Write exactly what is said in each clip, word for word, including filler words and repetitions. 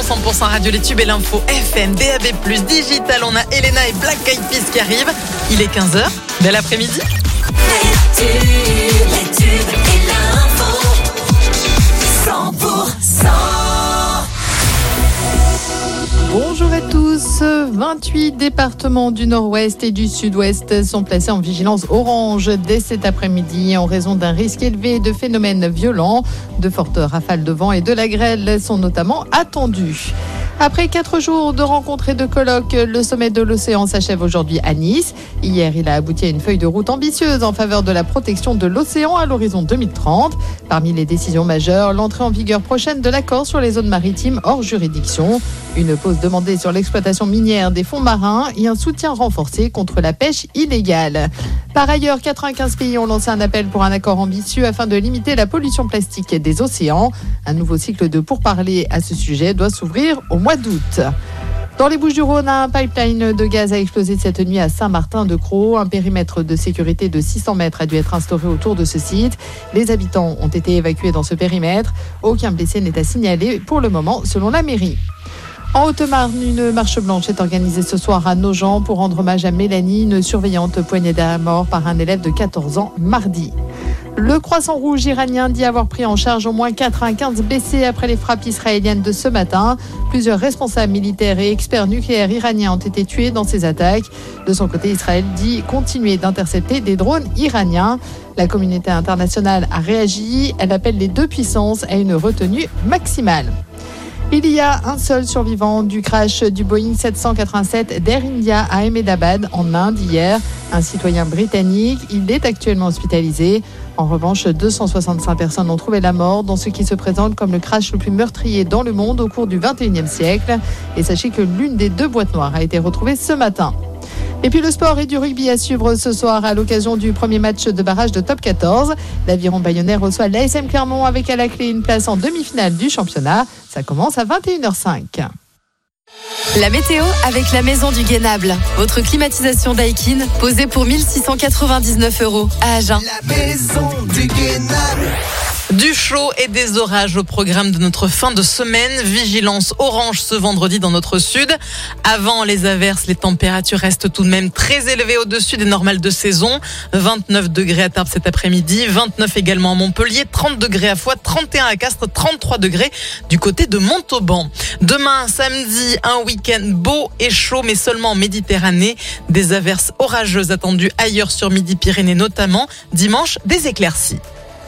cent pour cent Radio, les tubes et l'info F M, D A B plus, digital. On a Elena et Black Eyed Peas qui arrivent. Il est quinze heures. Bel après-midi. Les tubes, les tubes et l'info cent pour cent. Bonjour à tous. vingt-huit départements du nord-ouest et du sud-ouest sont placés en vigilance orange dès cet après-midi en raison d'un risque élevé de phénomènes violents. De fortes rafales de vent et de la grêle sont notamment attendues. Après quatre jours de rencontres et de colloques, le sommet de l'océan s'achève aujourd'hui à Nice. Hier, il a abouti à une feuille de route ambitieuse en faveur de la protection de l'océan à l'horizon deux mille trente. Parmi les décisions majeures, l'entrée en vigueur prochaine de l'accord sur les zones maritimes hors juridiction, une pause demandée sur l'exploitation minière des fonds marins et un soutien renforcé contre la pêche illégale. Par ailleurs, quatre-vingt-quinze pays ont lancé un appel pour un accord ambitieux afin de limiter la pollution plastique des océans. Un nouveau cycle de pourparlers à ce sujet doit s'ouvrir au mois d'août. Dans les Bouches-du-Rhône, un pipeline de gaz a explosé cette nuit à Saint-Martin-de-Crau. Un périmètre de sécurité de six cents mètres a dû être instauré autour de ce site. Les habitants ont été évacués dans ce périmètre. Aucun blessé n'est à signaler pour le moment, selon la mairie. En Haute-Marne, une marche blanche est organisée ce soir à Nogent pour rendre hommage à Mélanie, une surveillante poignardée à mort par un élève de quatorze ans mardi. Le Croissant Rouge iranien dit avoir pris en charge au moins quatre-vingt-quinze blessés après les frappes israéliennes de ce matin. Plusieurs responsables militaires et experts nucléaires iraniens ont été tués dans ces attaques. De son côté, Israël dit continuer d'intercepter des drones iraniens. La communauté internationale a réagi. Elle appelle les deux puissances à une retenue maximale. Il y a un seul survivant du crash du Boeing sept cent quatre-vingt-sept d'Air India à Ahmedabad en Inde hier, un citoyen britannique. Il est actuellement hospitalisé. En revanche, deux cent soixante-cinq personnes ont trouvé la mort dans ce qui se présente comme le crash le plus meurtrier dans le monde au cours du vingt et unième siècle. Et sachez que l'une des deux boîtes noires a été retrouvée ce matin. Et puis le sport et du rugby à suivre ce soir à l'occasion du premier match de barrage de top quatorze. L'Aviron Bayonnais reçoit l'A S M Clermont avec à la clé une place en demi-finale du championnat. Ça commence à vingt et une heures cinq. La météo avec la Maison du Guénable. Votre climatisation Daikin posée pour mille six cent quatre-vingt-dix-neuf euros à Agen. La Maison du Guénable. Du chaud et des orages au programme de notre fin de semaine. Vigilance orange ce vendredi dans notre sud. Avant les averses, les températures restent tout de même très élevées au-dessus des normales de saison. vingt-neuf degrés à Tarbes cet après-midi, vingt-neuf également à Montpellier, trente degrés à Foix, trente et un à Castres, trente-trois degrés du côté de Montauban. Demain, samedi, un week-end beau et chaud, mais seulement en Méditerranée. Des averses orageuses attendues ailleurs sur Midi-Pyrénées notamment. Dimanche, des éclaircies.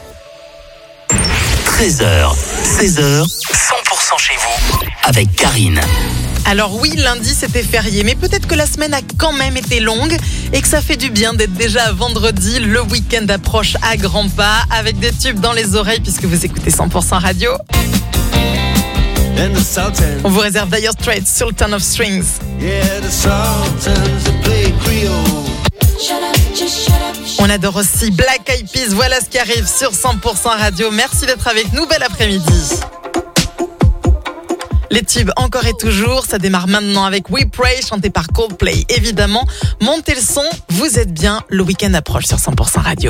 treize heures, seize heures, cent pour cent chez vous, avec Karine. Alors oui, lundi c'était férié, mais peut-être que la semaine a quand même été longue et que ça fait du bien d'être déjà vendredi. Le week-end approche à grands pas avec des tubes dans les oreilles puisque vous écoutez cent pour cent Radio. On vous réserve d'ailleurs Straits, Sultan of Strings. On adore aussi Black Eyed Peas. Voilà ce qui arrive sur cent pour cent Radio. Merci d'être avec nous. Bel après-midi. Les tubes encore et toujours. Ça démarre maintenant avec We Pray, chanté par Coldplay. Évidemment, montez le son. Vous êtes bien. Le week-end approche sur cent pour cent Radio.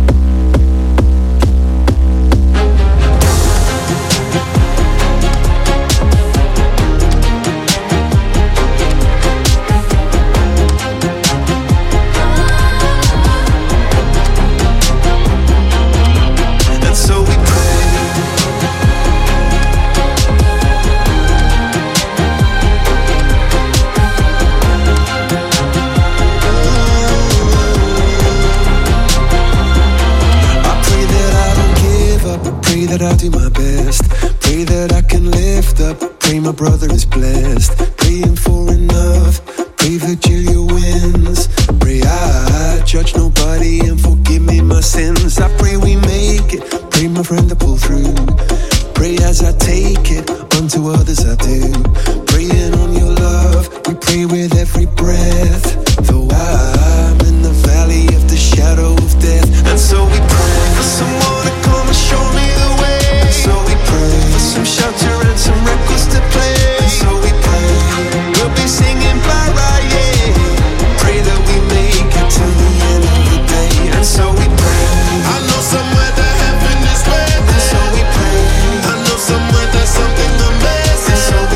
That I'll do my best. Pray that I can lift up. Pray my brother is blessed. Praying for enough. Pray Virgilia wins. Pray I judge nobody and forgive me my sins. I pray we make it. Pray my friend to pull through. Pray as I take it. Unto others I do. Praying on your love. We pray with every breath. Though I'm in the valley of the shadow of death. And so we pray for someone to come and show me the way. So we pray for some shelter and some records to play. And so we pray we'll be singing bye bye, yeah. Pray that we make it to the end of the day. And so we pray. I know somewhere that heaven is waiting. And so we pray. I know somewhere there's something amazing. And so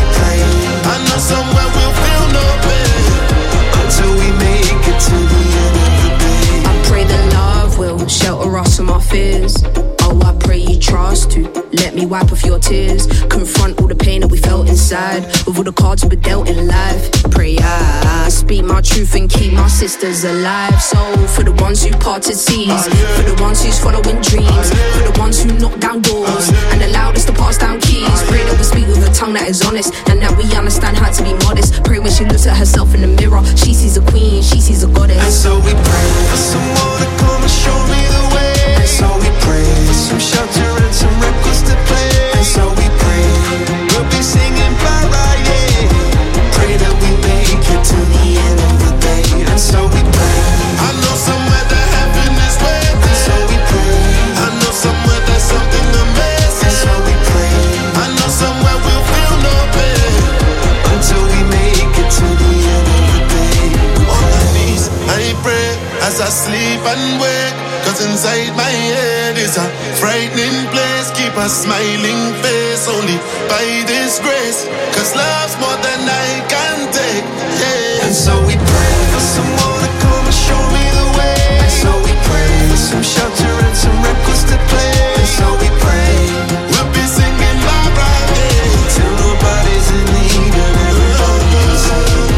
me wipe off your tears. Confront all the pain that we felt inside, with all the cards we were dealt in life. Pray I speak my truth and keep my sisters alive. So for the ones who parted seas, for the ones who's following dreams, for the ones who knock down doors and allowed us to pass down keys. Pray that we speak with a tongue that is honest, and that we understand how to be modest. Pray when she looks at herself in the mirror, she sees a queen, she sees a goddess. And so we pray for someone to come and show me the way. And so we pray for some shelter and some records to play. And so we pray we'll be singing bye-bye, yeah. Pray that we make it to the end of the day. And so we pray. I know somewhere that heaven is waiting. And so we pray. I know somewhere there's something amazing. And so we pray. I know somewhere we'll feel no pain until we make it to the end of the day. On my knees, I pray as I sleep and wake, 'cause inside my head is a frightening place. Keep a smiling face only by this grace, 'cause love's more than I can take, yeah. And so we pray for someone to come and show me the way. And so we pray for some shelter and some records to play. And so we pray we'll be singing bye-bye, yeah, till nobody's in need and everybody's in.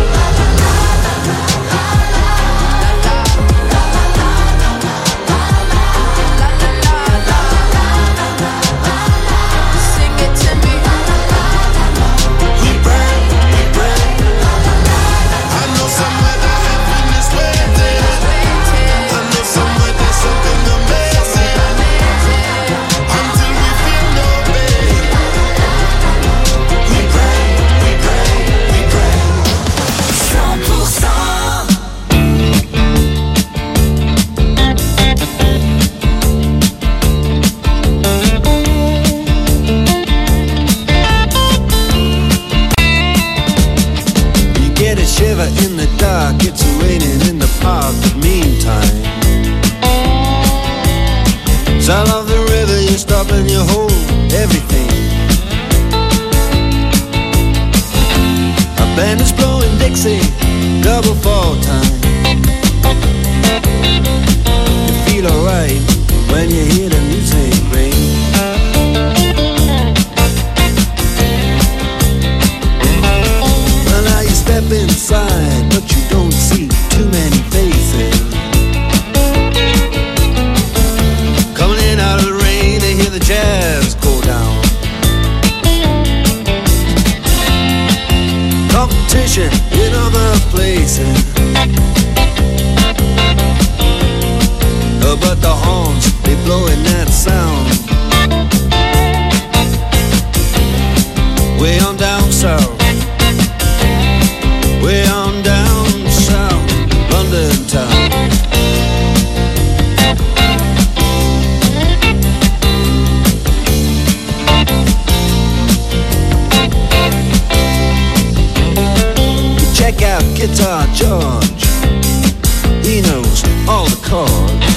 In the dark, it's raining in the park, but meantime, sound of the river, you stop and you hold everything. A band is blowing Dixie, double fall time. You feel alright when you hear the music ring. Well, now you step inside, but you don't see too many faces. Coming in out of the rain, they hear the jazz go down. Competition in other places, oh, but the horns, they blowing that sound. Way on down south, way on down south, London town. Check out Guitar George, he knows all the chords.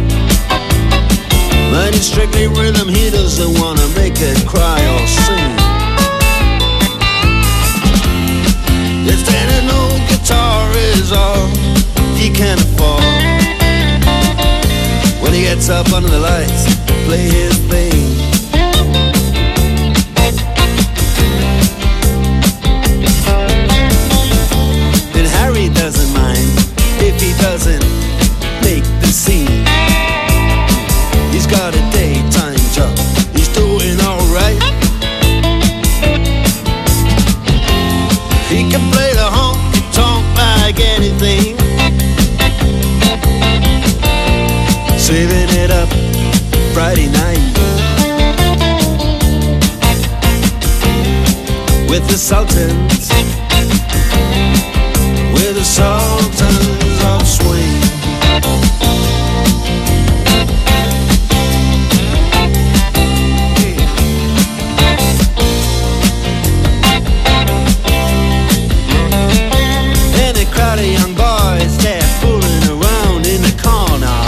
But it's strictly rhythm, he doesn't wanna make it cry or sing. If any old guitar is all he can afford, when he gets up under the lights to play his thing, then Harry doesn't mind if he doesn't make the scene. He's got a daytime job, he's doing alright. He can play the honky-tonk like anything, saving it up Friday night with the Sultans, with the Sultans of Swing. Crowd of young boys, they're fooling around in the corner,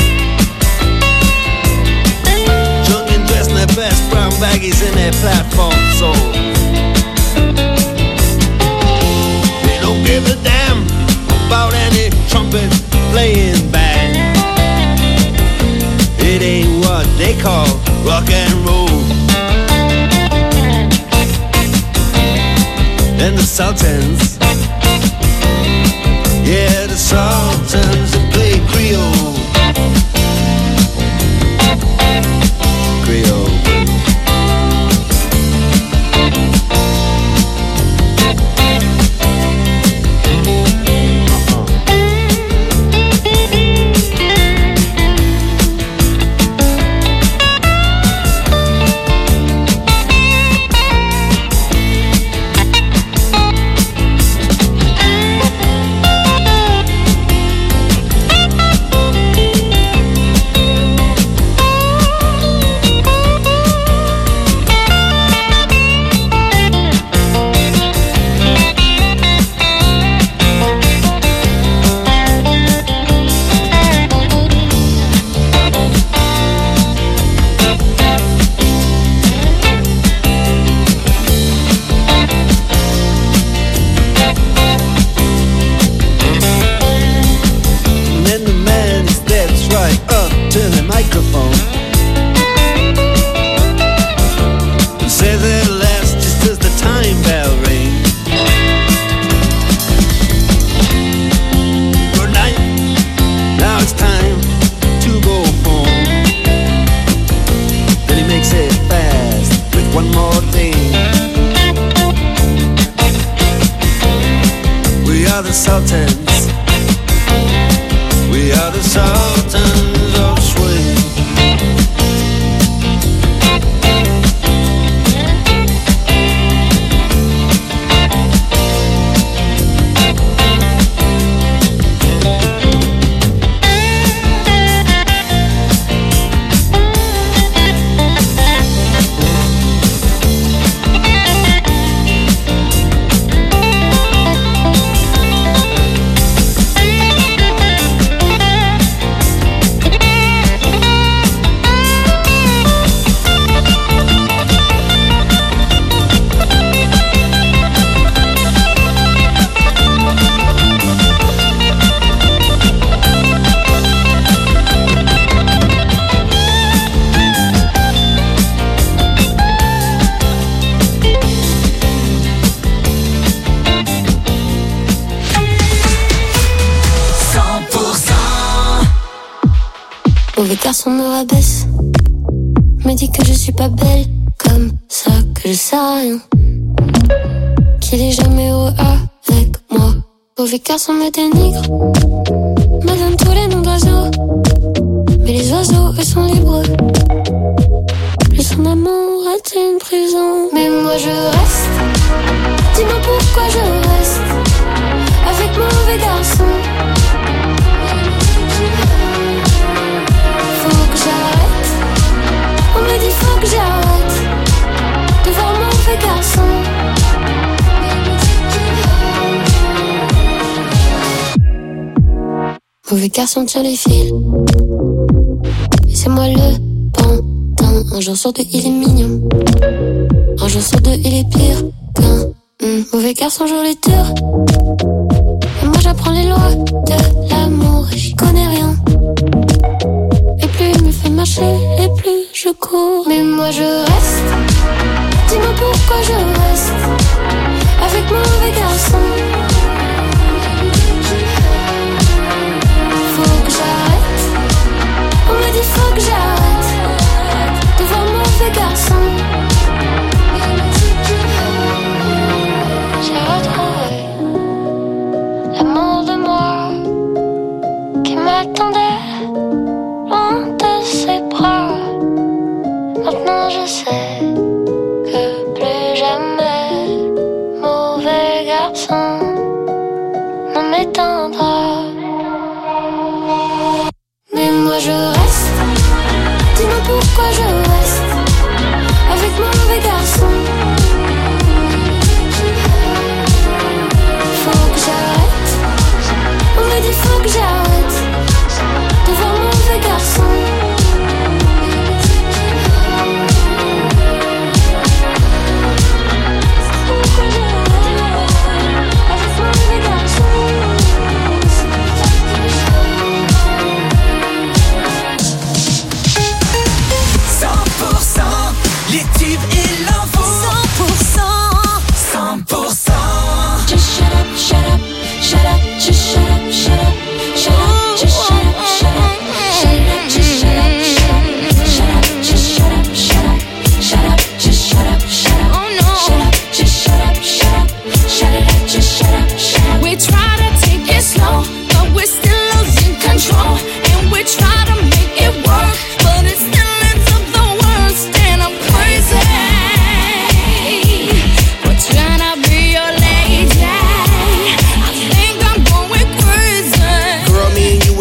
drunk and dressed in their best brown baggies in their platform soles. They don't give a damn about any trumpet playing band. It ain't what they call rock and roll. and the Sultans. Yeah, the Sultans that play Creole. Creole. Mauvais garçon me rabaisse, me dit que je suis pas belle, comme ça que je sais rien, qu'il est jamais heureux avec moi. Mauvais garçon me dénigre, me donne tous les noms d'oiseaux, mais les oiseaux eux sont libres. Plus son amour est une prison, mais moi je reste. Dis-moi pourquoi je reste avec mauvais garçon. On me dit faut que j'arrête de voir mauvais garçon. Mauvais garçon tire les fils, et c'est moi le pantin. Un jour sur deux il est mignon, un jour sur deux il est pire qu'un mmh. Mauvais garçon joue les tours, et moi j'apprends les lois de l'amour et j'y connais rien. Et plus il me fait marcher, et plus je cours. Mais moi je reste. Dis-moi pourquoi je reste avec mauvais garçon. Faut que j'arrête. On me dit faut que j'arrête de voir mauvais garçon. J'ai retrouvé l'amour de moi qui m'attendait loin de ses bras. Maintenant je sais que plus jamais mauvais garçon ne m'éteindra. Mais moi je reste. Dis-moi pourquoi je reste avec mauvais garçon. Faut que j'arrête. On me dit faut que j'arrête de voir mauvais garçon.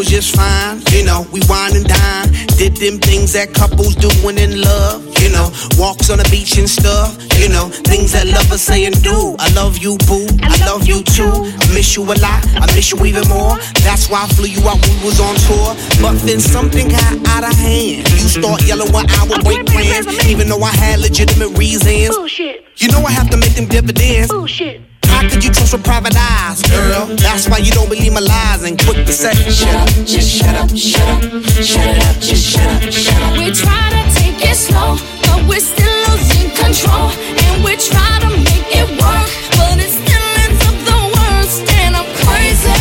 just fine. You know, we wine and dine. Did them things that couples doing in love. You know, walks on the beach and stuff. You know, things that lovers say and do. I love you, boo. I love you too. I miss you a lot. I miss you even more. That's why I flew you out when we was on tour. But then something got out of hand. You start yelling when I would break plans, even though I had legitimate reasons. Bullshit. You know I have to make them dividends. Bullshit. How could you trust with private eyes, girl? That's why you don't believe my lies and quick to say, shut up, just shut up, shut up, shut it up, just shut up, shut up. We try to take it slow, but we're still losing control. And we try to make it work, but it still ends up the worst. And I'm crazy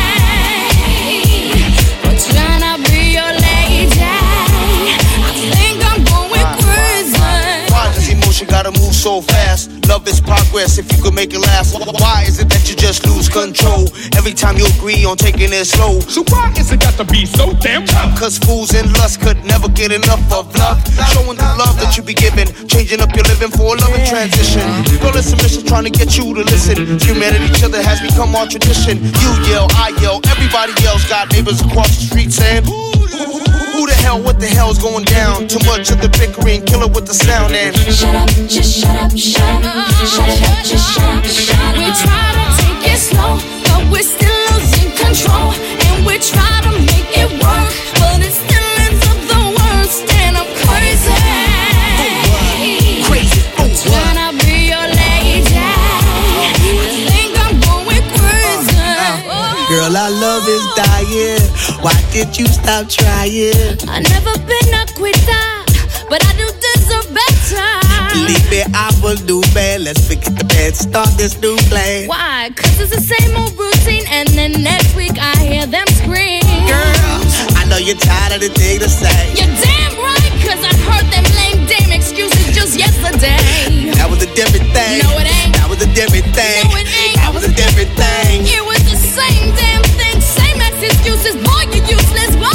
for trying to be your lady. I think I'm going crazy. Why does emotion gotta move so fast? Love is progress if you could make it last. Why is it that you just lose control every time you agree on taking it slow? So why is it got to be so damn tough? Cause fools in lust could never get enough of love. Showing the love that you be giving, changing up your living for a loving transition. Girl, it's a mission trying to get you to listen. Humanity, each other has become our tradition. You yell, I yell, everybody else got neighbors across the street saying, who the hell, what the hell's going down? Too much of the bickering, kill it with the sound and shut up, just shut up, shut up, shut it up, just shut up, shut up. We try to take it slow, but we're still losing control. And we try to make it work, but it still ends up the worst. And I'm crazy, crazy, oh, trying to be your lady. I think I'm going crazy. girl, our love is dying. Why did you stop trying? I never been a quitter, but I do deserve better. Believe me, I will do bad. Let's forget the bad, start this new plan. Why? Cause it's the same old routine, and then next week I hear them scream. Girl, I know you're tired of the thing to say. You're damn right, cause I heard them lame damn excuses just yesterday. That was a different thing. No, it ain't. That was a different thing. No, it ain't. That was a different thing. It was the same damn thing, same ass excuses. Boy, you useless. Whoa!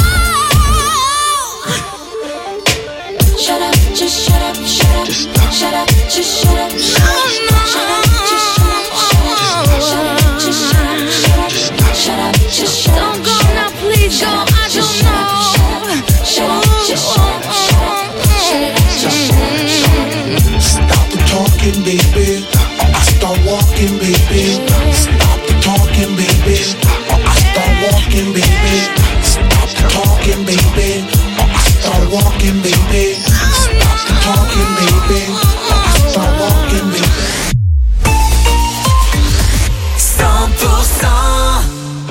Shut up, just shut up, shut up, just stop. Shut up, just shut up, shut up, no, no. Shut up, just shut up, shut up, just shut up, shut up, just stop. Shut up, just shut up. Don't go now, please go. I don't know. Shut up, just shut up, shut up, shut up, just shut up, shut up. Stop the talking, baby. I start walking, baby. Stop the talking, baby. I start walking, baby. Stop the talking, baby. I start walking, baby. Stop the talking, baby. I start walking, baby. cent pour cent.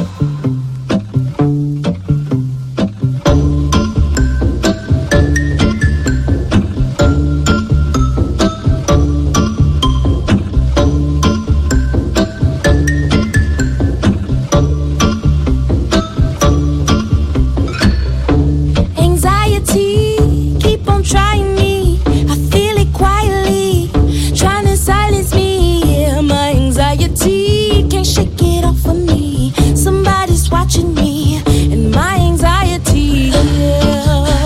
Anxiety, keep on trying me. I feel it quietly, trying to silence me. Yeah, my anxiety can't shake it off of me. Somebody's watching me, and my anxiety. Yeah.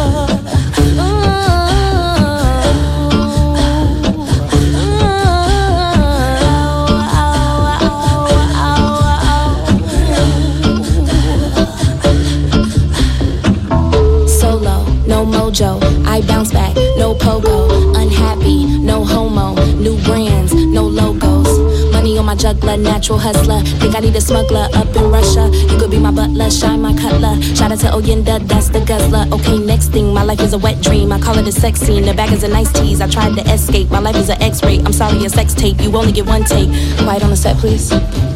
Solo, no mojo, I bounce back, no pogo. Unhappy, no homo, new brands, no logos. Money on my juggler, natural hustler. Think I need a smuggler up in Russia. You could be my butler, shine my cutler. Shout out to Oyenda, that's the guzzler. Okay, next thing, my life is a wet dream. I call it a sex scene, the bag is a nice tease. I tried to escape, my life is an X-ray. I'm sorry, a sex tape, you only get one take. Quiet on the set, please.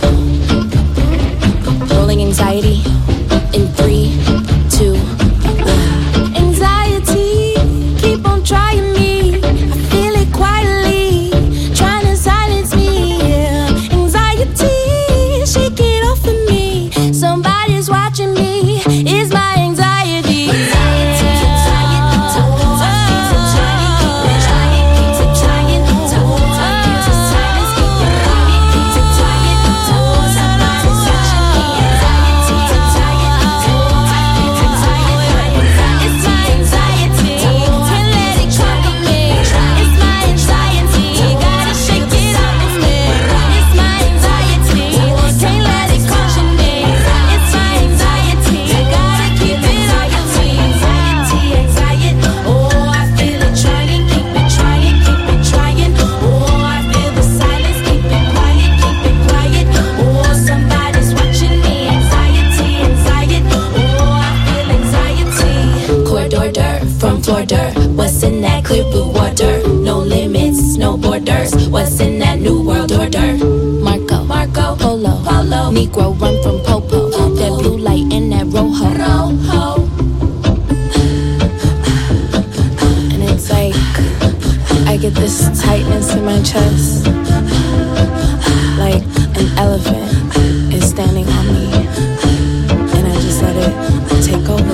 Rolling anxiety in three, two, one. Anxiety, keep on trying me. I feel it quietly, trying to silence me. Yeah. Anxiety, shake it off of me. Somebody's watching me. Is my anxiety. order. What's in that clear blue water? No limits, no borders. What's in that new world order? Marco, Marco, Polo, Polo. Negro run from Popo. Popo. That blue light in that Rojo, Rojo. And it's like I get this tightness in my chest, like an elephant is standing on me, and I just let it take over.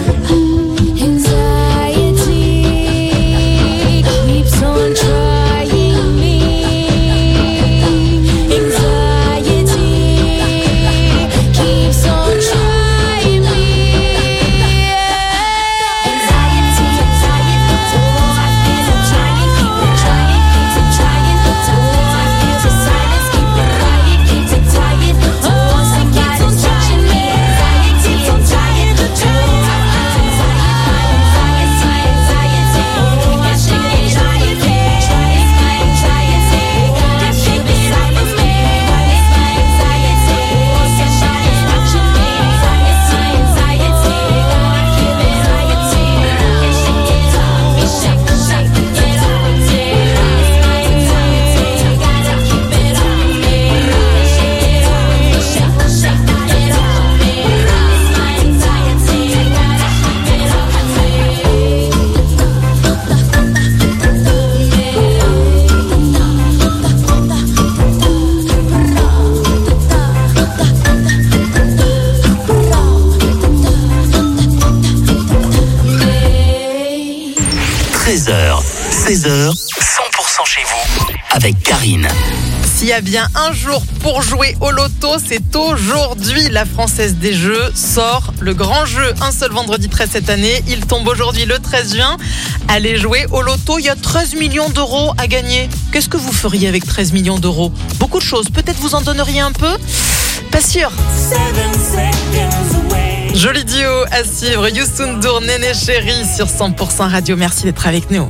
seize heures, cent pour cent chez vous, avec Karine. S'il y a bien un jour pour jouer au loto, c'est aujourd'hui. La Française des Jeux sort le grand jeu. Un seul vendredi treize cette année. Il tombe aujourd'hui le treize juin. Allez jouer au loto. Il y a treize millions d'euros à gagner. Qu'est-ce que vous feriez avec treize millions d'euros? Beaucoup de choses. Peut-être vous en donneriez un peu? Pas sûr. Joli duo à suivre. Youssou N'Dour, Néné Chéri sur cent pour cent Radio. Merci d'être avec nous.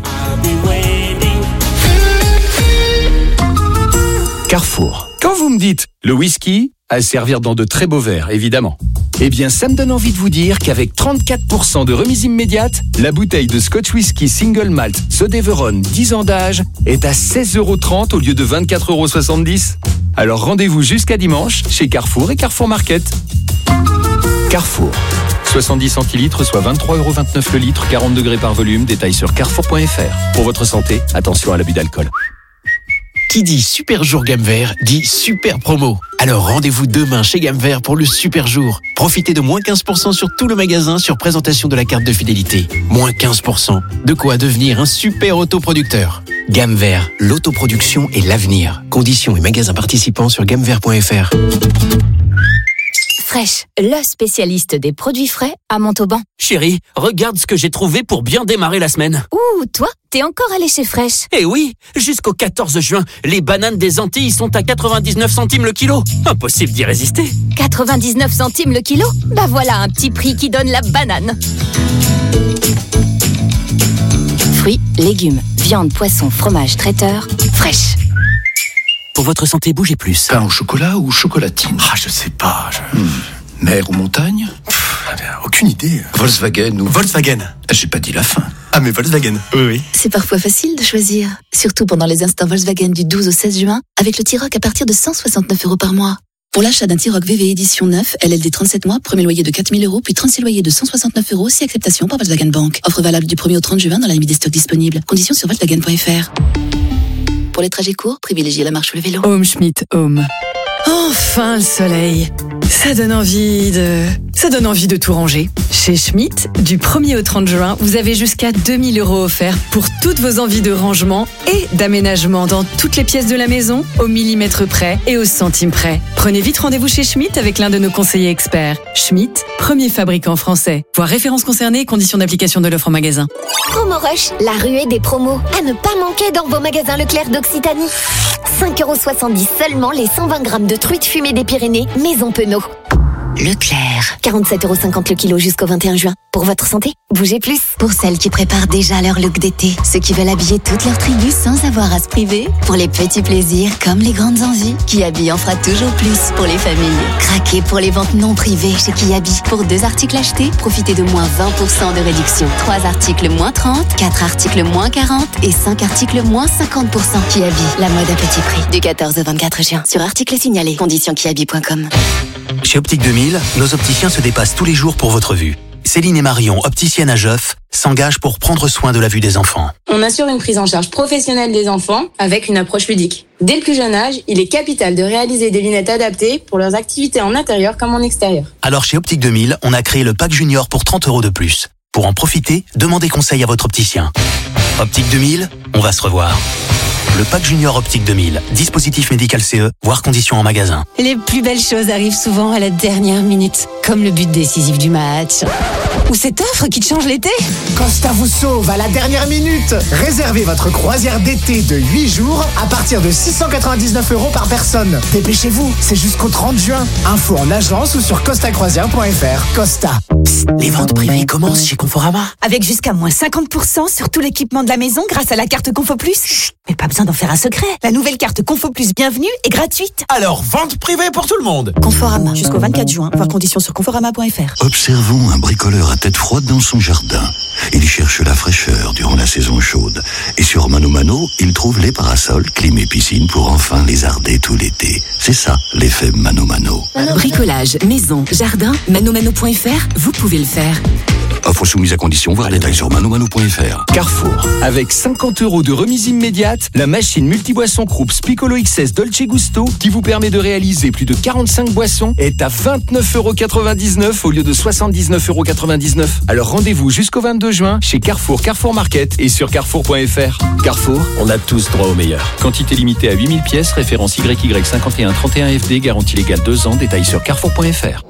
Carrefour. Quand vous me dites le whisky, à servir dans de très beaux verres, évidemment. Eh bien, ça me donne envie de vous dire qu'avec trente-quatre pour cent de remise immédiate, la bouteille de Scotch Whisky Single Malt Sodeveron dix ans d'âge est à seize euros trente au lieu de vingt-quatre euros soixante-dix. Alors rendez-vous jusqu'à dimanche chez Carrefour et Carrefour Market. Carrefour. soixante-dix centilitres, soit vingt-trois euros vingt-neuf le litre, quarante degrés par volume. Détail sur carrefour point f r. Pour votre santé, attention à l'abus d'alcool. Qui dit super jour gamme vert dit super promo. Alors rendez-vous demain chez Gamme Vert pour le super jour. Profitez de moins quinze pour cent sur tout le magasin sur présentation de la carte de fidélité. Moins quinze pour cent. De quoi devenir un super autoproducteur. Gamme Vert, l'autoproduction et l'avenir. Conditions et magasins participants sur gamme vert point f r. Fresh, le spécialiste des produits frais à Montauban. Chérie, regarde ce que j'ai trouvé pour bien démarrer la semaine. Ouh, toi, t'es encore allé chez Fresh? Eh oui, jusqu'au quatorze juin, les bananes des Antilles sont à quatre-vingt-dix-neuf centimes le kilo. Impossible d'y résister. quatre-vingt-dix-neuf centimes le kilo? Bah voilà un petit prix qui donne la banane. Fruits, légumes, viande, poisson, fromage, traiteur, Fresh. Pour votre santé, bougez plus. Pain au chocolat ou chocolatine? Ah, je sais pas. Je... Hmm. Mer ou montagne? Pff, aucune idée. Volkswagen ou... Volkswagen. J'ai pas dit la fin. Ah, mais Volkswagen. Oui, oui. C'est parfois facile de choisir. Surtout pendant les instants Volkswagen du douze au seize juin, avec le T-Roc à partir de cent soixante-neuf euros par mois. Pour l'achat d'un T-Roc V V édition neuf, L L D trente-sept mois, premier loyer de quatre mille euros, puis trente-six loyers de cent soixante-neuf euros, si acceptation par Volkswagen Bank. Offre valable du premier au trente juin dans la limite des stocks disponibles. Conditions sur volkswagen point f r. Pour les trajets courts, privilégiez la marche ou le vélo. Home Schmidt Home. Enfin le soleil. Ça donne envie de... Ça donne envie de tout ranger. Chez Schmidt, du premier au trente juin, vous avez jusqu'à deux mille euros offerts pour toutes vos envies de rangement et d'aménagement dans toutes les pièces de la maison, au millimètre près et au centime près. Prenez vite rendez-vous chez Schmidt avec l'un de nos conseillers experts. Schmidt, premier fabricant français. Voir références concernées et conditions d'application de l'offre en magasin. Promo Rush, la ruée des promos. À ne pas manquer dans vos magasins Leclerc d'Occitanie. cinq euros soixante-dix seulement les cent vingt grammes de truites fumées des Pyrénées, Maison Penaud. Leclerc. quarante-sept euros cinquante le kilo jusqu'au vingt et un juin. Pour votre santé, bougez plus. Pour celles qui préparent déjà leur look d'été, ceux qui veulent habiller toute leur tribu sans avoir à se priver, pour les petits plaisirs comme les grandes envies, Kiabi en fera toujours plus pour les familles. Craquez pour les ventes non privées chez Kiabi. Pour deux articles achetés, profitez de moins vingt pour cent de réduction. trois articles moins trente, quatre articles moins quarante et cinq articles moins cinquante pour cent. Kiabi, la mode à petit prix. Du quatorze au vingt-quatre juin. Sur articles signalés. Conditions kiabi point com. Chez Optique deux mille, nos opticiens se dépassent tous les jours pour votre vue. Céline et Marion, opticiennes à Joff, s'engagent pour prendre soin de la vue des enfants. On assure une prise en charge professionnelle des enfants avec une approche ludique. Dès le plus jeune âge, il est capital de réaliser des lunettes adaptées pour leurs activités en intérieur comme en extérieur. Alors chez Optique deux mille, on a créé le pack junior pour trente euros de plus. Pour en profiter, demandez conseil à votre opticien. Optique deux mille, on va se revoir. Le pack junior Optique deux mille, dispositif médical C E, voire conditions en magasin. Les plus belles choses arrivent souvent à la dernière minute, comme le but décisif du match. Ou cette offre qui te change l'été. Costa vous sauve à la dernière minute. Réservez votre croisière d'été de huit jours à partir de six cent quatre-vingt-dix-neuf euros par personne. Dépêchez-vous, c'est jusqu'au trente juin. Info en agence ou sur costa croisière point f r. Costa. Psst, les ventes privées commencent chez Conforama. Avec jusqu'à moins cinquante pour cent sur tout l'équipement de la maison grâce à la carte Confo Plus. Chut, mais pas besoin d'en faire un secret. La nouvelle carte Confo Plus Bienvenue est gratuite. Alors, vente privée pour tout le monde. Conforama, jusqu'au vingt-quatre juin. Voir conditions sur conforama point f r. Observons un bricoleur à tête froide dans son jardin. Il cherche la fraîcheur durant la saison chaude. Et sur Mano Mano, il trouve les parasols, clim et piscine pour enfin lézarder tout l'été. C'est ça, l'effet Mano Mano. Bricolage, maison, jardin, manomano point f r, vous pouvez le faire. Offre soumise à condition, voir détails sur manomano point f r. Carrefour. Avec cinquante euros de remise immédiate, la machine multiboisson Krups Piccolo X S Dolce Gusto, qui vous permet de réaliser plus de quarante-cinq boissons, est à vingt-neuf euros quatre-vingt-dix-neuf au lieu de soixante-dix-neuf euros quatre-vingt-dix-neuf. Alors rendez-vous jusqu'au vingt-deux juin chez Carrefour, Carrefour Market et sur carrefour point f r. Carrefour, on a tous droit au meilleur. Quantité limitée à huit mille pièces, référence Y Y cinquante et un trente et un F D, garantie légale deux ans, détails sur carrefour point f r.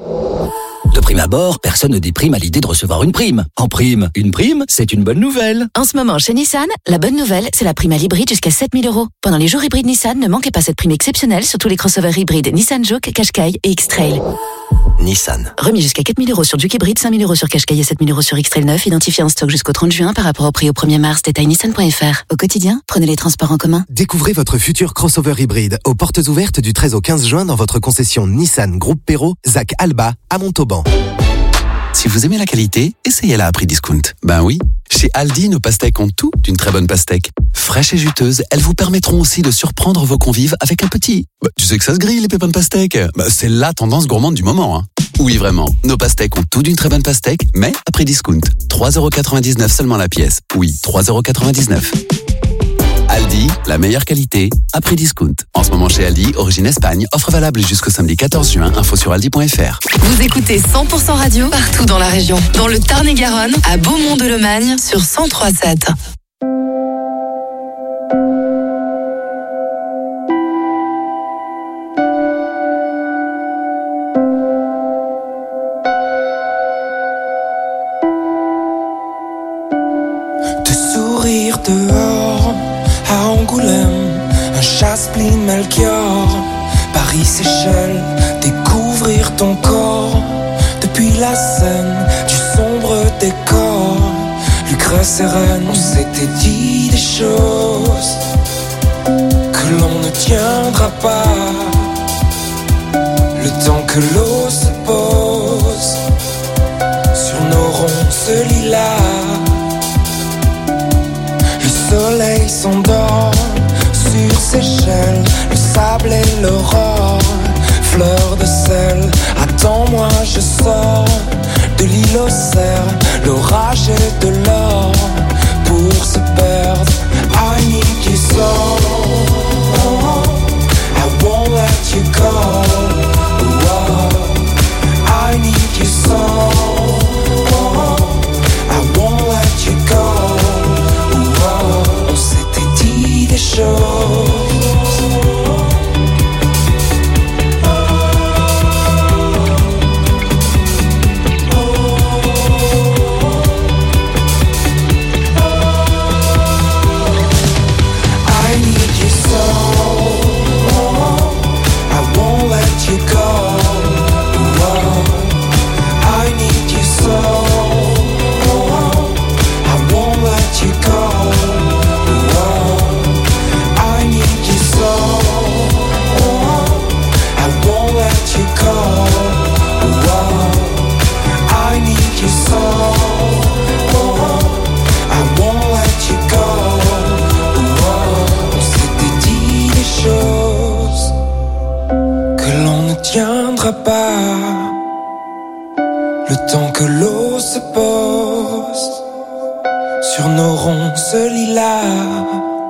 De prime abord, personne ne déprime à l'idée de recevoir une prime. En prime, une prime, c'est une bonne nouvelle. En ce moment, chez Nissan, la bonne nouvelle, c'est la prime à l'hybride jusqu'à sept mille euros. Pendant les jours hybrides Nissan, ne manquez pas cette prime exceptionnelle sur tous les crossovers hybrides Nissan Juke, Qashqai et X-Trail. Nissan. Remis jusqu'à quatre mille euros sur Juke hybride, cinq mille euros sur Qashqai et sept mille euros sur X-Trail neuf, identifié en stock jusqu'au trente juin par rapport au prix au premier mars, détail nissan point f r. Au quotidien, prenez les transports en commun. Découvrez votre futur crossover hybride aux portes ouvertes du treize au quinze juin dans votre concession Nissan Groupe Perrault, Zac Alba, à Montauban. Si vous aimez la qualité, essayez-la à prix discount. Ben oui, chez Aldi, nos pastèques ont tout d'une très bonne pastèque. Fraîches et juteuses, elles vous permettront aussi de surprendre vos convives avec un petit. Bah, tu sais que ça se grille, les pépins de pastèque. Bah, c'est la tendance gourmande du moment. Hein. Oui, vraiment, nos pastèques ont tout d'une très bonne pastèque, mais à prix discount. trois euros quatre-vingt-dix-neuf seulement la pièce. Oui, trois euros quatre-vingt-dix-neuf. Aldi, la meilleure qualité, à prix discount. En ce moment chez Aldi, origine Espagne, offre valable jusqu'au samedi quatorze juin, info sur aldi point f r. Vous écoutez cent pour cent radio partout dans la région. Dans le Tarn-et-Garonne, à Beaumont-de-Lomagne, sur cent trois sept. De sourire dehors à Angoulême, un Chasse-Pline Melchior, Paris-Séchelles, découvrir ton corps depuis la scène du sombre décor. Lucrèce et Rennes, on s'était dit des choses que l'on ne tiendra pas. Le temps que l'eau se pose sur nos ronces lilas. Le soleil s'endort sur Seychelles, le sable et l'aurore, fleur de sel. Attends-moi, je sors de l'île aux cerfs, l'orage et de l'or pour se perdre. I need you so, I won't let you go. I need you so, I won't let you go. On s'était dit des choses sur nos ronces lilas.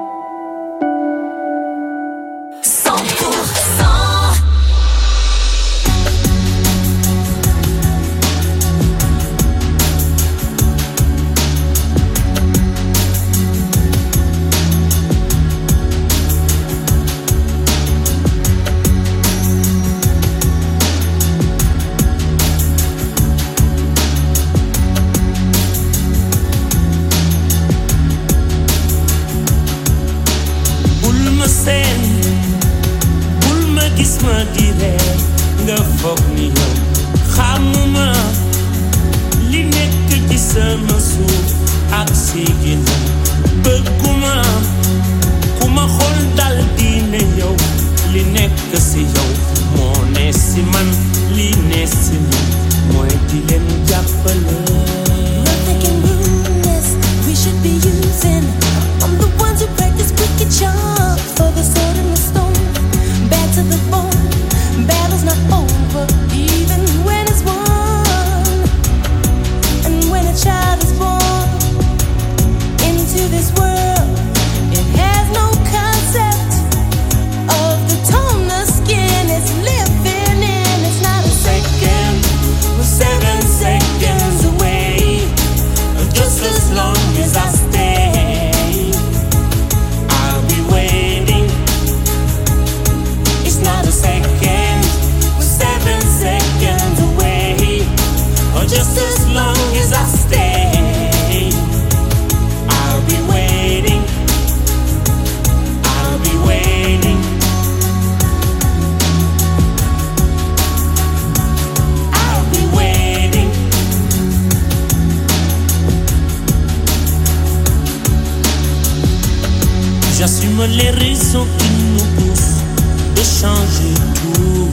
J'assume les raisons qui nous poussent de changer tout.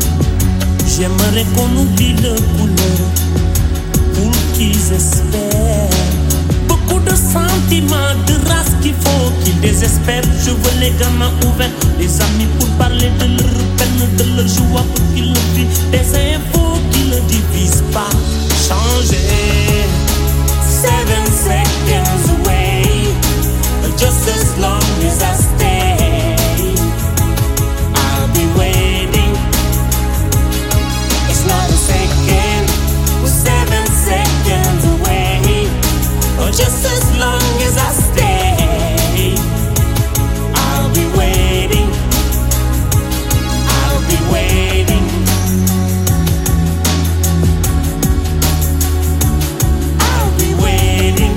J'aimerais qu'on oublie le couleur pour qu'ils espèrent. Beaucoup de sentiments, de race qu'il faut qu'ils désespèrent. Je veux les gamins ouverts, les amis pour parler de leur peine, de leur joie pour qu'ils le vivent. Des infos qui ne divisent pas. Changer. Seven seconds away, just as long as I stay, I'll be waiting. It's not a second, we're seven seconds away, or just as long as I stay, I'll be waiting. I'll be waiting. I'll be waiting.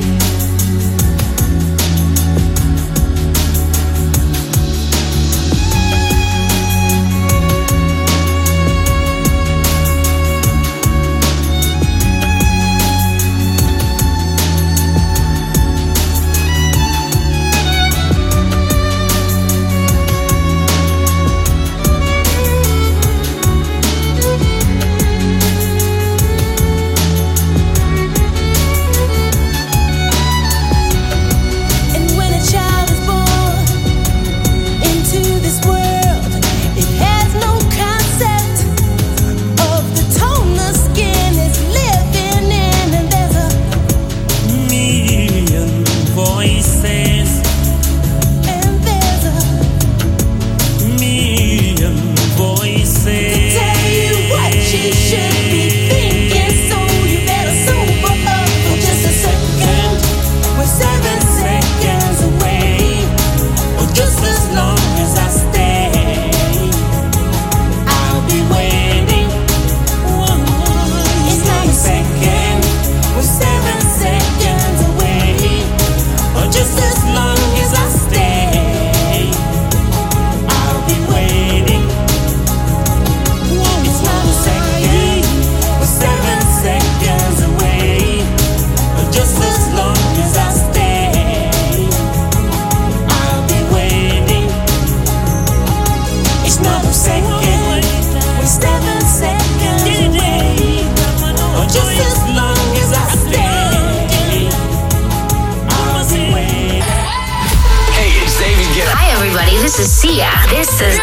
This is Sia. This is...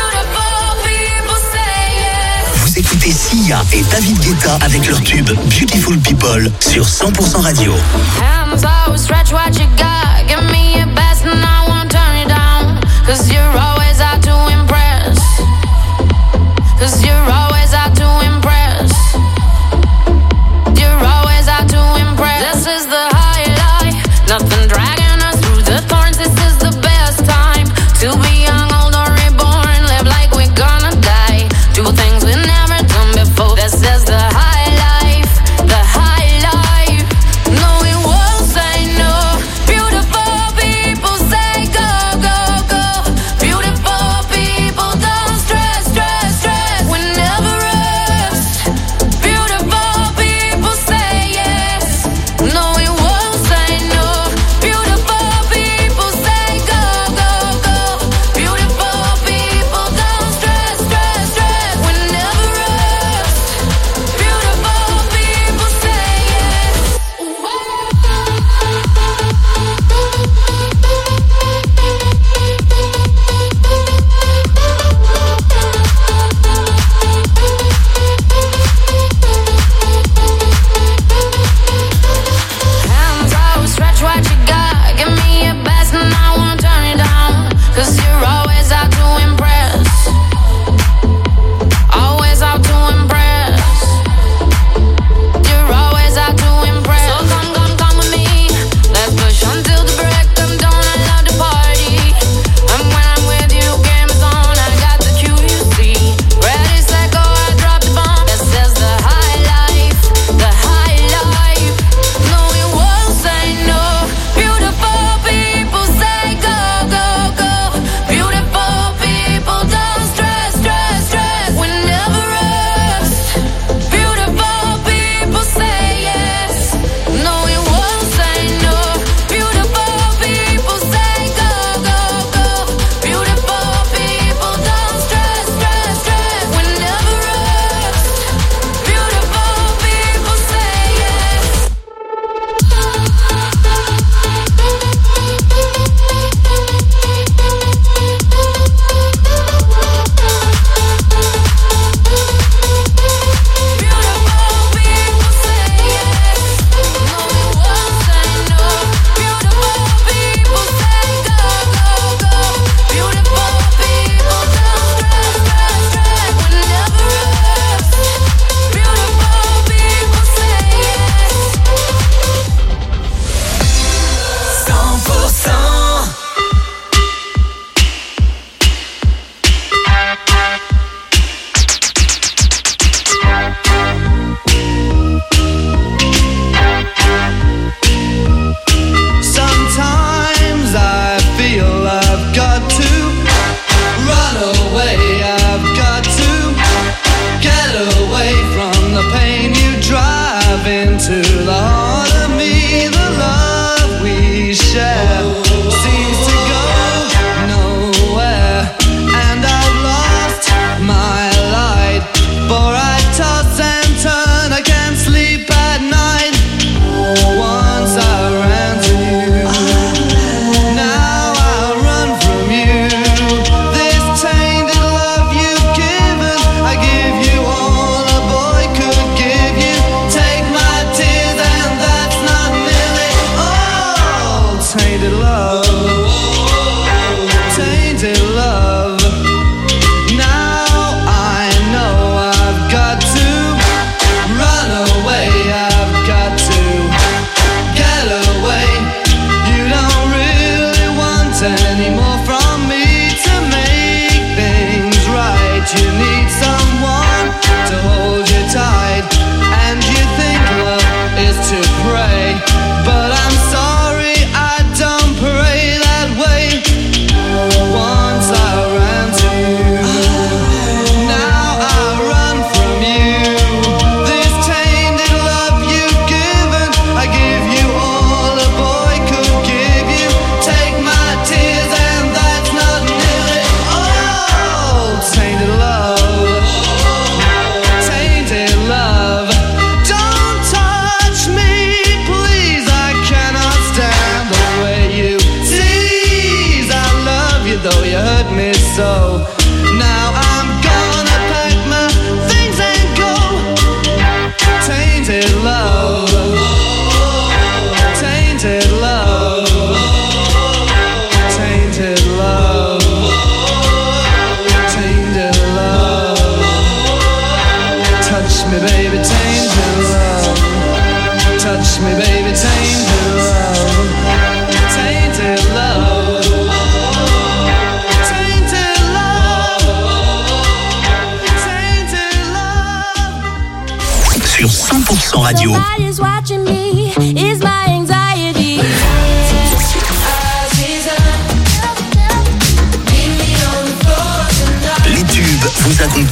Vous écoutez Sia et David Guetta avec leur tube Beautiful People sur cent pour cent Radio. Hands always stretch what you got.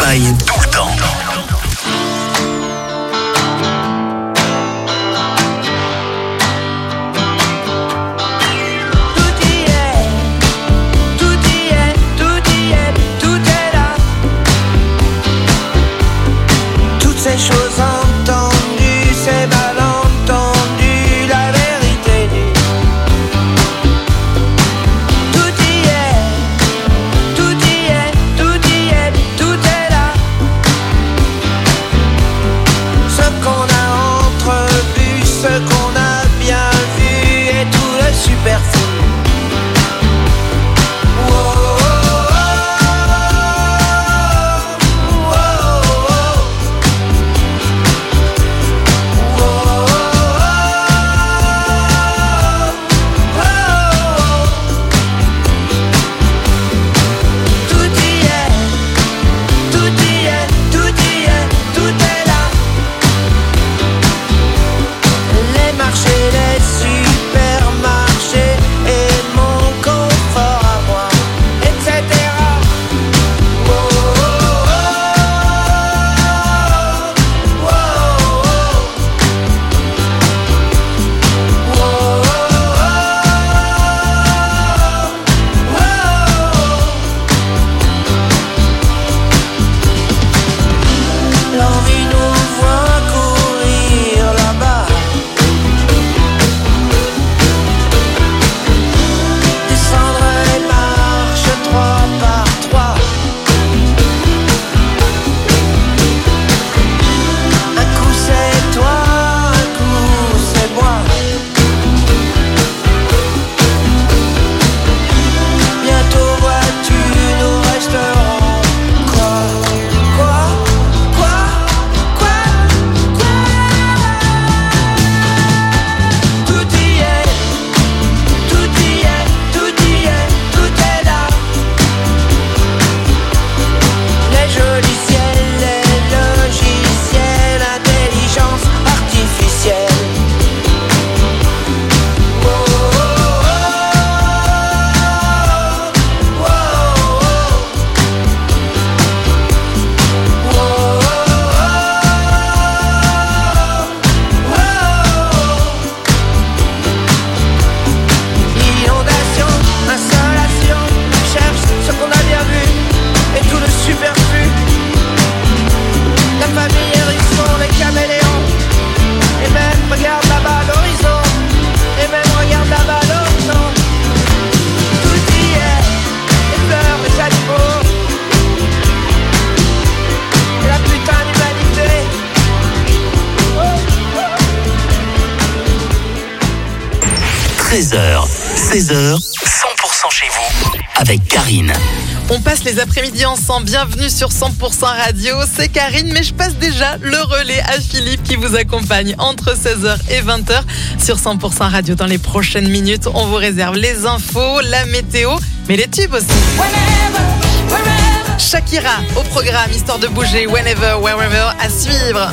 high tout le temps. Ces choses entendues, ces malentendus, la vérité nue. Tout y est, tout y est, tout y est, tout est là. Ce qu'on a entrevu, ce qu'on a bien vu et tout le superflu. treize heures, seize heures, cent pour cent chez vous, avec Karine. On passe les après-midi ensemble, bienvenue sur cent pour cent Radio, c'est Karine, mais je passe déjà le relais à Philippe qui vous accompagne entre seize heures et vingt heures sur cent pour cent Radio. Dans les prochaines minutes, on vous réserve les infos, la météo, mais les tubes aussi. Shakira au programme, histoire de bouger, whenever, wherever, à suivre.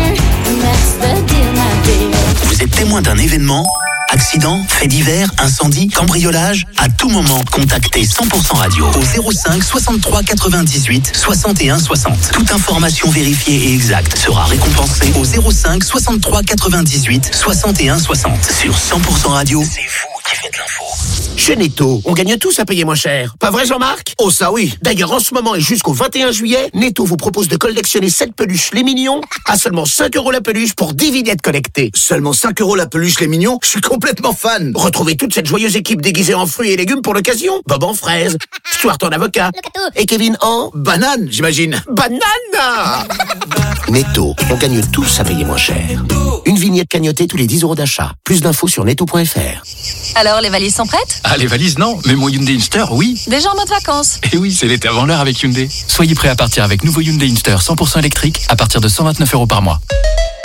Vous êtes témoin d'un événement ? Accident, fait divers, incendie, cambriolage, à tout moment, contactez cent pour cent Radio au zéro cinq soixante-trois quatre-vingt-dix-huit soixante et un soixante. Toute information vérifiée et exacte sera récompensée au zéro cinq soixante-trois quatre-vingt-dix-huit soixante et un soixante. Sur cent pour cent Radio, c'est vous qui faites l'info. Chez Netto, on gagne tous à payer moins cher. Pas vrai, Jean-Marc? Oh, ça oui. D'ailleurs, en ce moment et jusqu'au vingt et un juillet, Netto vous propose de collectionner sept peluches les mignons à seulement cinq euros la peluche pour dix vignettes collectées. Seulement cinq euros la peluche les mignons? Je suis complètement fan. Retrouvez toute cette joyeuse équipe déguisée en fruits et légumes pour l'occasion. Bob en fraise, Stuart en avocat et Kevin en banane, j'imagine. Banane. Netto, on gagne tous à payer moins cher. Une vignette cagnotée tous les dix euros d'achat. Plus d'infos sur netto point f r. Alors, les valises sont prêtes? Ah, les valises, non. Mais mon Hyundai Inster, oui. Déjà en mode vacances? Et oui, c'est l'été avant l'heure avec Hyundai. Soyez prêts à partir avec nouveau Hyundai Inster cent pour cent électrique à partir de cent vingt-neuf euros par mois.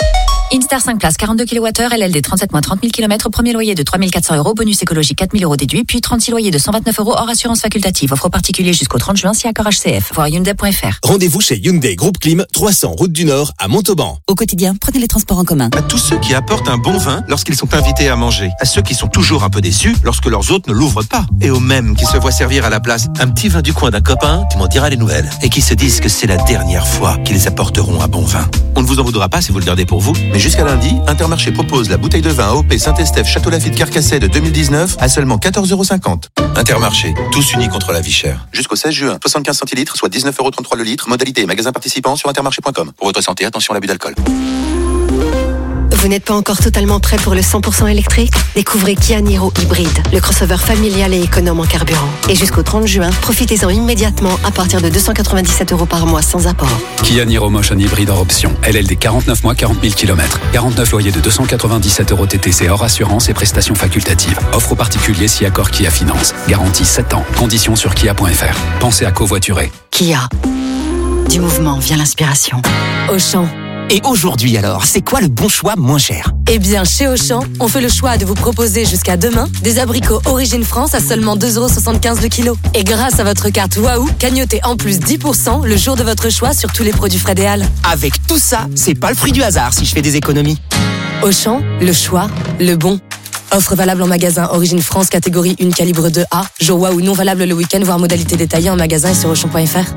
Instar cinq places, quarante-deux kilowattheures, L L D trente-sept mois, trente mille kilomètres, premier loyer de trois mille quatre cents euros, bonus écologique quatre mille euros déduit, puis trente-six loyers de cent vingt-neuf euros hors assurance facultative. Offre particulier jusqu'au trente juin, si accord H C F. Voir Hyundai point F R. Rendez-vous chez Hyundai Groupe Clim, trois cents route du Nord à Montauban. Au quotidien, prenez les transports en commun. À tous ceux qui apportent un bon vin lorsqu'ils sont invités à manger. À ceux qui sont toujours un peu déçus lorsque leurs hôtes ne l'ouvrent pas. Et aux mêmes qui se voient servir à la place un petit vin du coin d'un copain, tu m'en diras les nouvelles. Et qui se disent que c'est la dernière fois qu'ils apporteront un bon vin. On ne vous en voudra pas si vous le gardez pour vous, mais jusqu'à lundi, Intermarché propose la bouteille de vin A O P Saint-Estèphe Château Lafite Carcassonne de deux mille dix-neuf à seulement quatorze euros cinquante. Intermarché, tous unis contre la vie chère. Jusqu'au seize juin, soixante-quinze centilitres, soit dix-neuf euros trente-trois le litre. Modalité et magasin participant sur intermarché point com. Pour votre santé, attention à l'abus d'alcool. Vous n'êtes pas encore totalement prêt pour le cent pour cent électrique? Découvrez Kia Niro Hybride, le crossover familial et économe en carburant. Et jusqu'au trente juin, profitez-en immédiatement à partir de deux cent quatre-vingt-dix-sept euros par mois sans apport. Kia Niro Motion Hybride hors option. L L D quarante-neuf mois, quarante mille kilomètres. quarante-neuf loyers de deux cent quatre-vingt-dix-sept euros T T C hors assurance et prestations facultatives. Offre aux particuliers si accord Kia Finance. Garantie sept ans. Conditions sur kia point F R. Pensez à covoiturer. Kia. Du mouvement vient l'inspiration. Auchan. Et aujourd'hui alors, c'est quoi le bon choix moins cher? Eh bien, chez Auchan, on fait le choix de vous proposer jusqu'à demain des abricots Origine France à seulement deux euros soixante-quinze le kilo. Et grâce à votre carte Waouh, cagnotez en plus dix pour cent le jour de votre choix sur tous les produits frais des Halles. Avec tout ça, c'est pas le fruit du hasard si je fais des économies. Auchan, le choix, le bon. Offre valable en magasin Origine France catégorie un calibre deux A. Jour Waouh non valable le week-end, voire modalité détaillée en magasin et sur auchan point F R.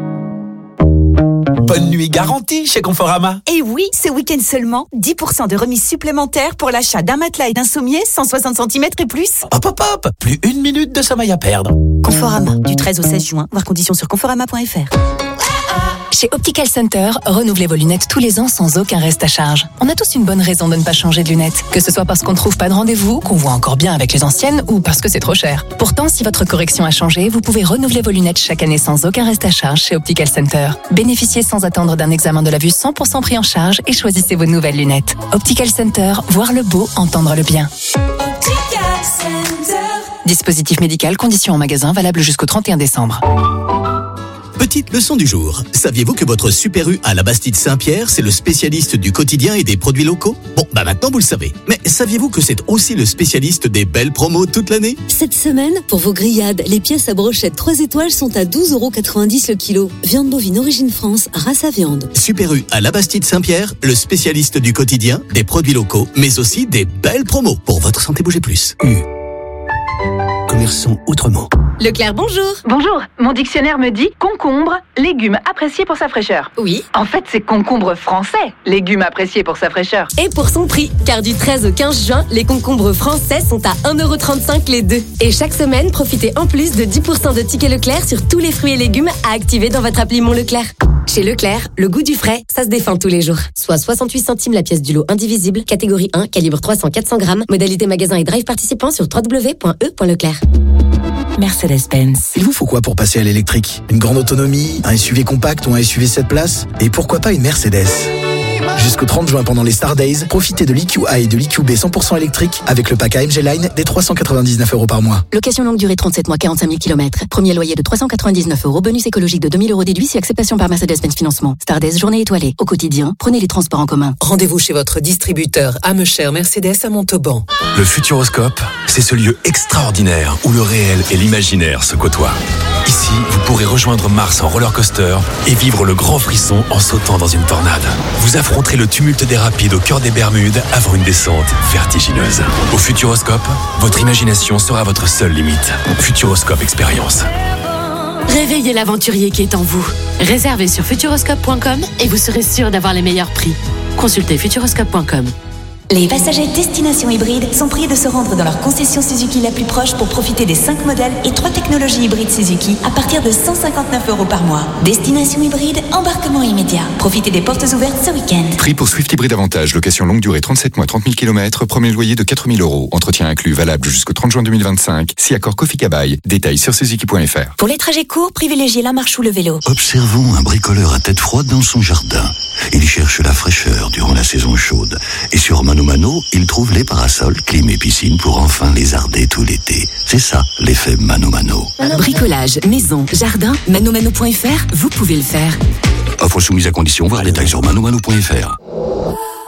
Bonne nuit garantie chez Conforama. Et oui, ce week-end seulement, dix pour cent de remise supplémentaire pour l'achat d'un matelas et d'un sommier cent soixante centimètres et plus. Hop hop hop, plus une minute de sommeil à perdre. Conforama, du treize au seize juin, voir conditions sur conforama point F R. Chez Optical Center, renouvelez vos lunettes tous les ans sans aucun reste à charge. On a tous une bonne raison de ne pas changer de lunettes. Que ce soit parce qu'on ne trouve pas de rendez-vous, qu'on voit encore bien avec les anciennes ou parce que c'est trop cher. Pourtant, si votre correction a changé, vous pouvez renouveler vos lunettes chaque année sans aucun reste à charge chez Optical Center. Bénéficiez sans attendre d'un examen de la vue cent pour cent pris en charge et choisissez vos nouvelles lunettes. Optical Center, voir le beau, entendre le bien. Optical Center. Dispositif médical, conditions en magasin, valable jusqu'au trente et un décembre. Petite leçon du jour. Saviez-vous que votre Super U à la Bastide Saint-Pierre, c'est le spécialiste du quotidien et des produits locaux? Bon, bah maintenant vous le savez. Mais saviez-vous que c'est aussi le spécialiste des belles promos toute l'année? Cette semaine, pour vos grillades, les pièces à brochette trois étoiles sont à douze euros quatre-vingt-dix le kilo. Viande bovine Origine France, race à viande. Super U à la Bastide Saint-Pierre, le spécialiste du quotidien, des produits locaux, mais aussi des belles promos. Pour votre santé, bougez plus. U. Commerçons autrement. Leclerc, bonjour. Bonjour. Mon dictionnaire me dit concombre, légume apprécié pour sa fraîcheur. Oui. En fait, c'est concombre français, légume apprécié pour sa fraîcheur. Et pour son prix, car du treize au quinze juin, les concombres français sont à un euro trente-cinq les deux. Et chaque semaine, profitez en plus de dix pour cent de tickets Leclerc sur tous les fruits et légumes à activer dans votre appli Mon Leclerc. Chez Leclerc, le goût du frais, ça se défend tous les jours. Soit soixante-huit centimes la pièce du lot indivisible, catégorie un, calibre trois cents à quatre cents grammes, modalité magasin et drive participant sur w w w point e point leclerc. Mercedes-Benz. Il vous faut quoi pour passer à l'électrique? Une grande autonomie, un S U V compact ou un S U V sept places? Et pourquoi pas une Mercedes? Jusqu'au trente juin pendant les Star Days, profitez de l'E Q A et de l'E Q B cent pour cent électrique avec le pack A M G Line des trois cent quatre-vingt-dix-neuf euros par mois. Location longue durée trente-sept mois, quarante-cinq mille kilomètres. Premier loyer de trois cent quatre-vingt-dix-neuf euros. Bonus écologique de deux mille euros déduit si acceptation par Mercedes-Benz Financement. Star Days, journée étoilée. Au quotidien, prenez les transports en commun. Rendez-vous chez votre distributeur Amecher Mercedes à Montauban. Le Futuroscope, c'est ce lieu extraordinaire où le réel et l'imaginaire se côtoient. Ici, vous pourrez rejoindre Mars en roller coaster et vivre le grand frisson en sautant dans une tornade. Vous affronterez le tumulte des rapides au cœur des Bermudes avant une descente vertigineuse. Au Futuroscope, votre imagination sera votre seule limite. Futuroscope Expérience. Réveillez l'aventurier qui est en vous. Réservez sur futuroscope point com et vous serez sûr d'avoir les meilleurs prix. Consultez futuroscope point com. Les passagers Destination Hybride sont priés de se rendre dans leur concession Suzuki la plus proche pour profiter des cinq modèles et trois technologies hybrides Suzuki à partir de cent cinquante-neuf euros par mois. Destination Hybride, embarquement immédiat. Profitez des portes ouvertes ce week-end. Prix pour Swift Hybride Avantage, location longue durée trente-sept mois, trente mille kilomètres, premier loyer de quatre mille euros. Entretien inclus, valable jusqu'au trente juin deux mille vingt-cinq. Si accord Kofi Kabai. Détails sur suzuki point f r. Pour les trajets courts, privilégiez la marche ou le vélo. Observons un bricoleur à tête froide dans son jardin. Il cherche la fraîcheur durant la saison chaude. Et sur Mano Mano, il trouve les parasols, clim et piscine pour enfin lézarder tout l'été. C'est ça, l'effet Mano Mano. Bricolage, maison, jardin, manomano point f r, vous pouvez le faire. Offre soumise à condition, voir les détails sur manomano point f r.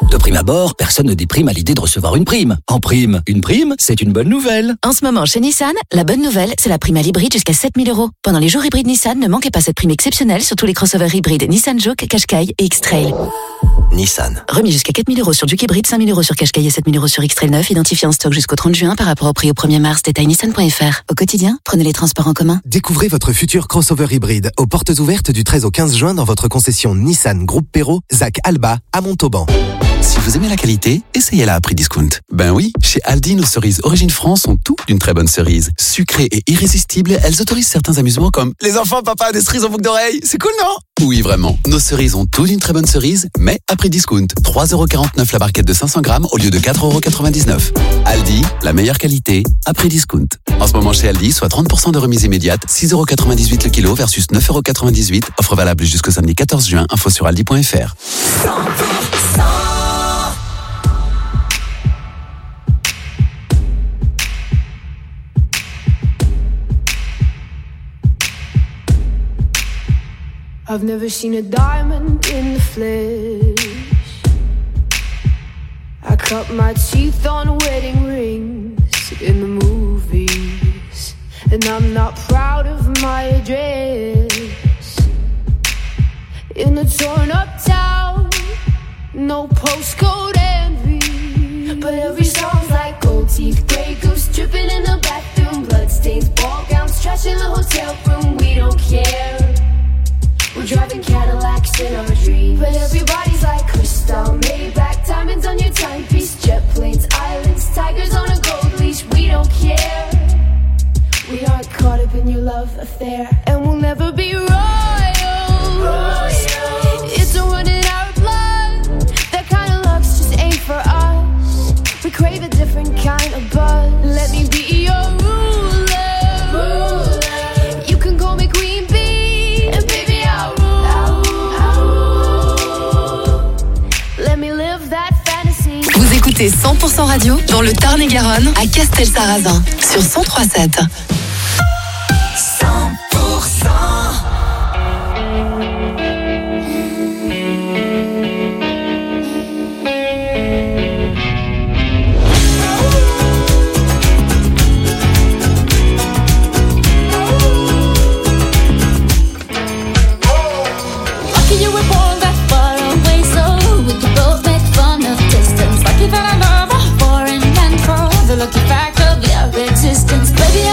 De prime abord, personne ne déprime à l'idée de recevoir une prime. En prime, une prime, c'est une bonne nouvelle. En ce moment, chez Nissan, la bonne nouvelle, c'est la prime à l'hybride jusqu'à sept mille euros. Pendant les jours hybrides Nissan, ne manquez pas cette prime exceptionnelle sur tous les crossovers hybrides Nissan Juke, Qashqai et X-Trail. Nissan. Remis jusqu'à quatre mille euros sur Juke hybride, cinq mille euros sur Qashqai et sept mille euros sur X-Trail neuf, identifié en stock jusqu'au trente juin par rapport au prix au premier mars. Détail nissan point f r. Au quotidien, prenez les transports en commun. Découvrez votre futur crossover hybride aux portes ouvertes du treize au quinze juin dans votre concession Nissan Groupe Perrault, Zac Alba, à Montauban. Si vous aimez la qualité, essayez-la à prix discount. Ben oui, chez Aldi, nos cerises Origine France ont tout d'une très bonne cerise. Sucrées et irrésistibles, elles autorisent certains amusements comme les enfants, papa, des cerises en boucle d'oreille. C'est cool, non? Oui, vraiment. Nos cerises ont tout d'une très bonne cerise, mais à prix discount. trois euros quarante-neuf la barquette de cinq cents grammes au lieu de quatre euros quatre-vingt-dix-neuf. Aldi, la meilleure qualité, à prix discount. En ce moment chez Aldi, soit trente pour cent de remise immédiate, six euros quatre-vingt-dix-huit le kilo versus neuf euros quatre-vingt-dix-huit. Offre valable jusqu'au samedi quatorze juin. Info sur aldi point f r. I've never seen a diamond in the flesh. I cut my teeth on wedding rings in the movies, and I'm not proud of my address. In a torn up town, no postcode envy, but every song's like gold teeth, grey goose dripping in the bathroom, bloodstains, ball gowns, trash in the hotel room. We don't care. We're driving Cadillacs in our dreams, but everybody's like crystal, Maybach, diamonds on your timepiece, jet planes, islands, tigers on a gold leash. We don't care. We aren't caught up in your love affair, and we'll never be royals. Royals. It's a run in our blood. That kind of luck's just ain't for us. We crave a different kind of buzz. Let me be your ruler. ruler. You can call me Queen Bee, and baby Vous écoutez cent pour cent radio dans le Tarn-et-Garonne à Castelsarrasin sur cent trois virgule sept. cent pour cent. Lucky fact of your existence, baby.